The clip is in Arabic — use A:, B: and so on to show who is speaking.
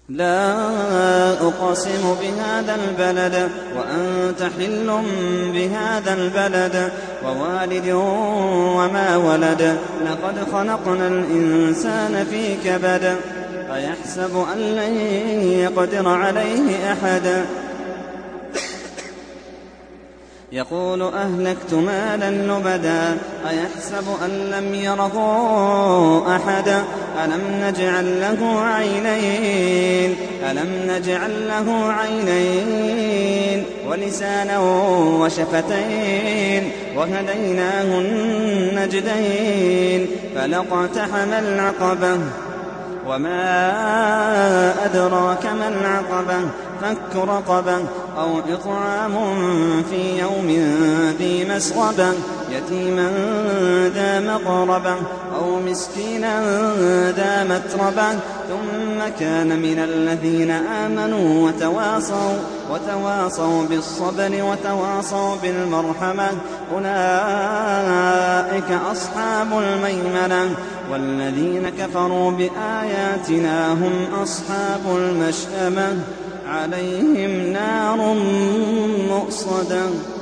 A: لا أقسم بهذا البلد وأنت حل بهذا البلد ووالد وما ولد لقد خلقنا الإنسان في كبد أيحسب أن لن يقدر عليه أحد يقول أهلكت مالا لبدا أيحسب أن لم يره أحد ألم نجعل له عينين ولسانا وشفتين وهديناه النجدين فلاقتحم العقبة وما أدراك ما العقبة فك رقبة أو إطعام في يوم ذي مسغبة يتيما ذا مقربة أو مسكينا ذا متربة ثم كان من الذين آمنوا وتواصوا بالصبر وتواصوا بالمرحمة أولئك أصحاب الميمنة والذين كفروا بآياتنا هم أصحاب المشأمة عليهم نار مؤصدة